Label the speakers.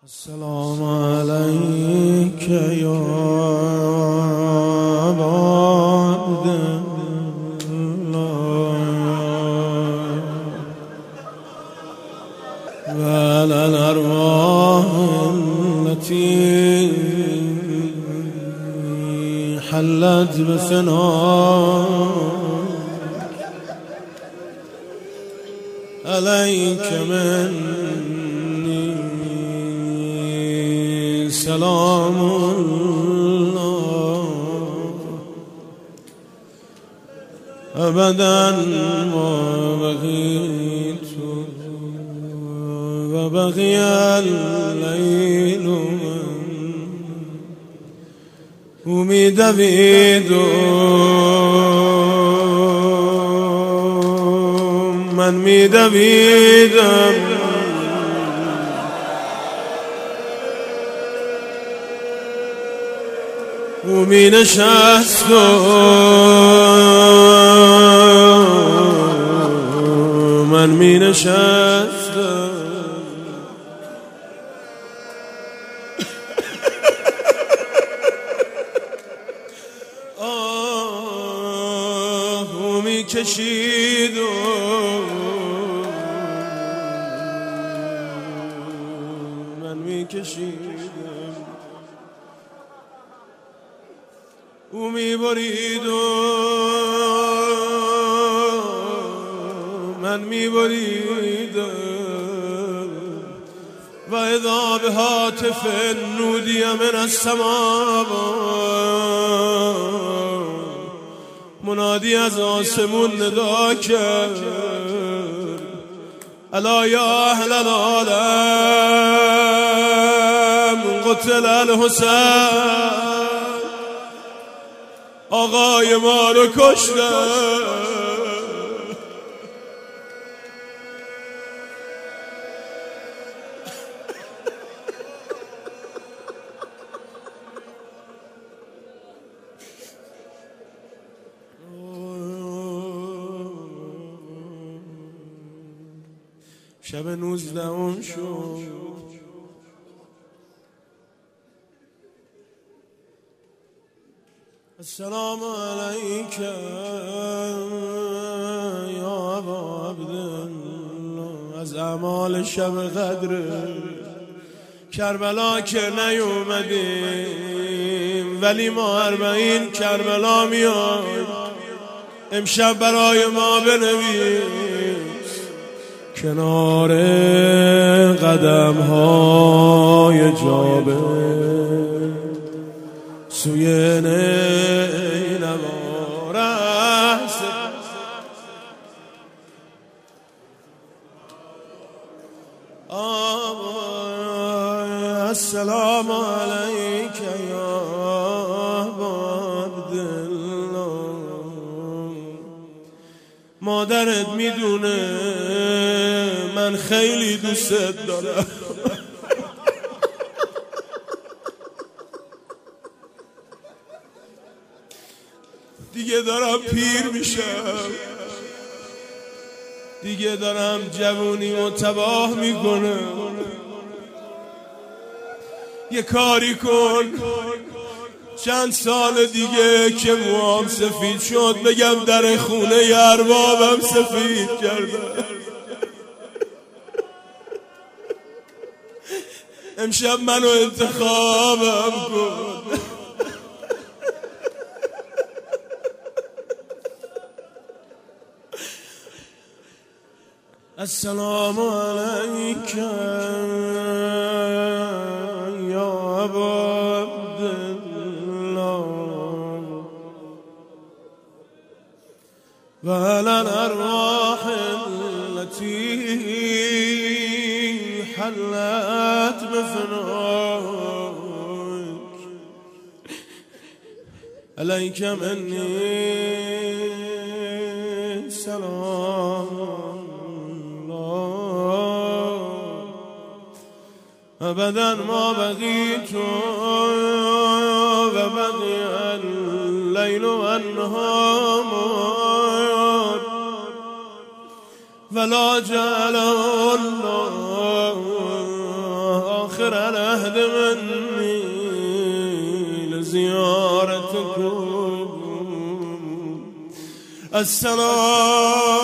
Speaker 1: السلام عليك يا عبد الله وعلى الأرواح التي حلت بفناك عليك مني سلام الله أبدا ما بقيت وبقي الليل وميدفيد من ميدفيد ومي نشست من مي نشست ومي کشید من می کشیدم ومی برید من می بریدم و اذا به هاتف نودی من السماء منادی از آسمون ندا کرد الا یا اهل العالم قتل الحسین آقای ما رو کشتن شب 19 شد السلام عليك يا ابا عبد الله از اعمال شب قدر کربلا که نیومدیم ولی ما 40 کربلا میاد امشب برای ما بنویس کنار قدم های جابر سوی نینوا رست السلام علیک یا عبدالله مادرت میدونه من خیلی دوست دارم دیگه دارم پیر میشم دیگه دارم جوونیمو تباه میکنم یه کاری کن چند سال دیگه که موام سفید شد بگم در خونه اربابم سفید کردم امشب منو انتخابم کن السلام عليك يا أبا عبد الله وعلى الأرواح التي حلت بفناك عليك مني سلام أبدا ما بقيت وبقي الليل والنهار ولا جعل الله آخر العهد مني لزيارتكم. السلام